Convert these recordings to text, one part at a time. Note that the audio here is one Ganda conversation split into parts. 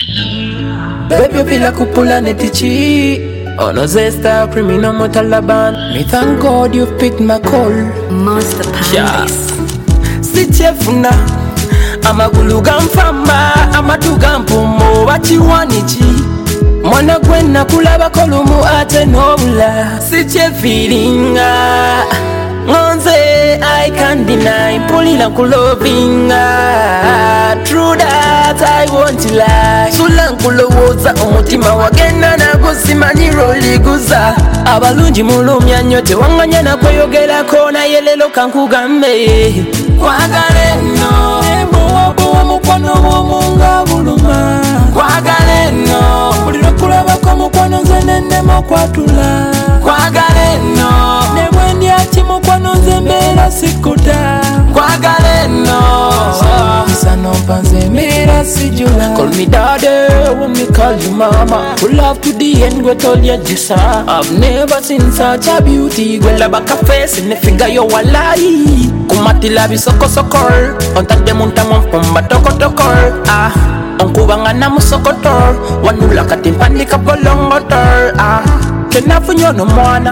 Baby vila kupula netichi Ono zesta criminal motalaban. Me thank God you picked my call. Master Pandas. Sichefuna amaguluga mfamba amatuga mpumo wachiwanichi mwana gwena kulaba kolumu ate nobula sichefiringa ngonze I can't deny pulila kulovinga true that I won't lie sulankulowoza omutima wagenda nagusimaniro liguza abalungi mulumya nnyo tewanganya nakweyogerako naye lelo kankugambe kwagala nno ebowabowa mukwano w'omunga buluma kwagala nno buli lwekulabako mukwano nze nennema okwatula kwagala nno ne bwe ndyaki mukwano nze mbeera sikuta kwagala nno isano mpanze mbeera sijula. Call me daddy when me call you mama. We love to the end we told you just I've never seen such a beauty. Gwela baka face in the figure you walai kumatila bisoko sokol ontade munta mumpa toko tokol onkubanga na musokotor wanula katimpandi kapolongotor kenafunyo no mwana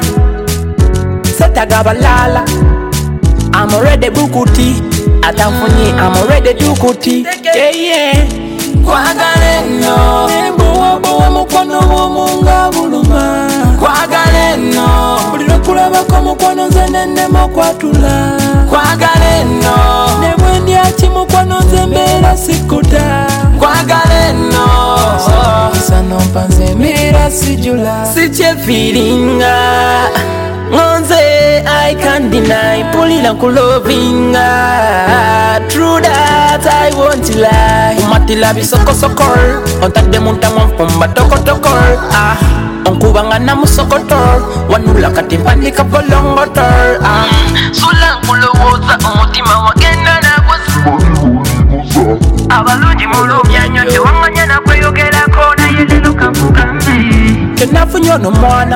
setagabalala I'm already bukuti atamfunyi I'm already dukuti yeah kwagala nno ebowabowa mukwano w'omunga buluma kwagala nno buli lwekulabako mukwano nze nennema okwatula kwagala nno ne bwe ndyaki mukwano nze mbeera sikuta kwagala nno isano mpanze mbeera sijula sichefiringa ngonze I can't deny pulila kulovinga true that I won't lie umatila bisoko sokol ontade munta mumpa toko tokol onkubanga na musokotor wanula katimpandi kapolongotor sulankulowoza omutima wagenda nagusimaniro abalungi mulumya nnyo tewanganya nakweyogerako naye lelo kankugambe kenafunyo no mwana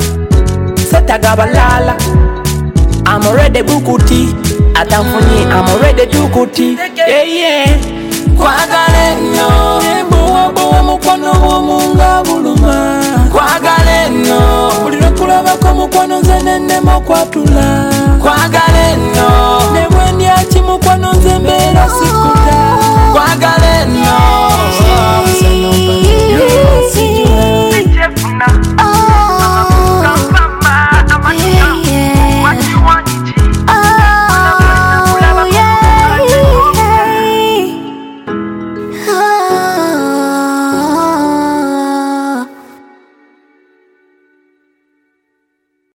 setagabalala I'm already bukuti atamfunyi I'm already dukuti yeah kwagala nno ebowabowa mukwano w'omunga buluma kwagala nno buli lwekulabako mukwano nze nennema okwatula kwagala nno